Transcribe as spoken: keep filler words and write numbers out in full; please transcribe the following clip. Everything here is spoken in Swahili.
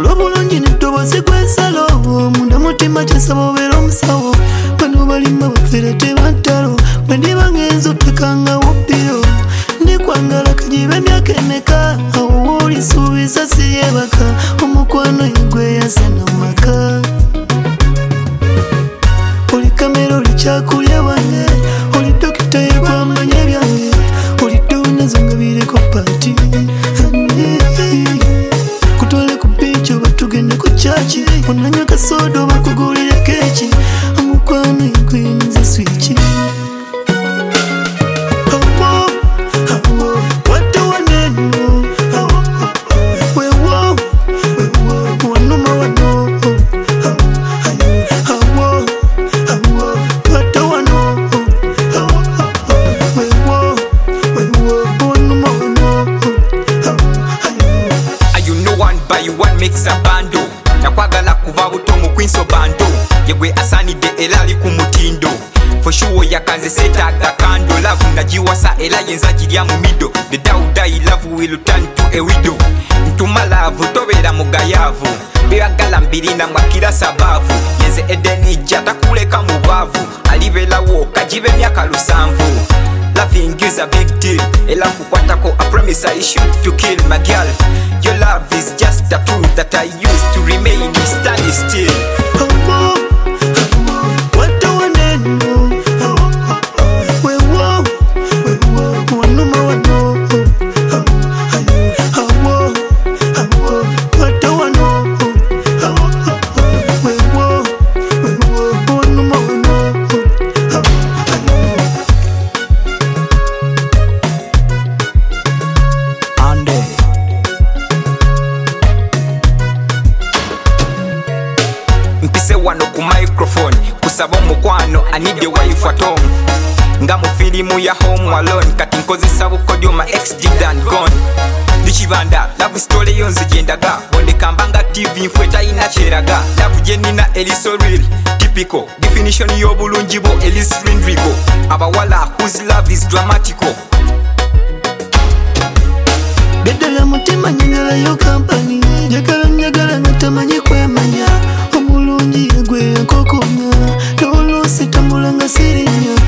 Fulo bulungi n'eddoboozi gw'ensalo munda mutima kyesaba obeera omusawo bano balimba bafere tebantalo bwe ndiba ngenza otekanga wubbiro ndikwangala kajiba emyaka emeka awo woolisuubiza siyebaka omukwano yegwe yasana mu maka oli kamera oli kyakulya wange oli dokita yekwamanya ebyange oli donazo nga bireko paati kutwale ku biici oba tugende ku kyaki onanywa kasoda oba kugulire keeki omukwano yegwe nze swiki mix a bando nakwagala kuva buto mu kwinso bando yegwe asanide elali ku mutindo for sure yakanze setaga kando love najiwasa ela yenza jirya mu mido the dauda love will turn to a widow ntuma love tobera mugayavu byagala mbirina mwakira sabavu yenze edeni jata kuleka mu bavu alibela wo kajibe myaka lusanvu. Loving you's a big deal. Ela kukwatako, I promise I shoot to kill my girl. Your love is just a tool that I use to remain standing still. What do I know? We walk, we walk, one no more no. What do I know? We walk, we walk, one no more no. Mpise wano ku microphone kusaba omukwano I need a wife at home nga mu filimu ya Home Alone kati nkozesa bukodyo ma ex dead and gone Nikibanda love story yonze jendaga bonde kambanga T V mfweta ina cheraga love jenina eliso real typical definition y'obulungi bo Elis Rindrigo abawala whose love is dramatical Bedala mutima nyagala yo company Jagala nyagala natamanyi kwemanya Omulungi yegwe nkokonya Tolo sitambula nga sirinya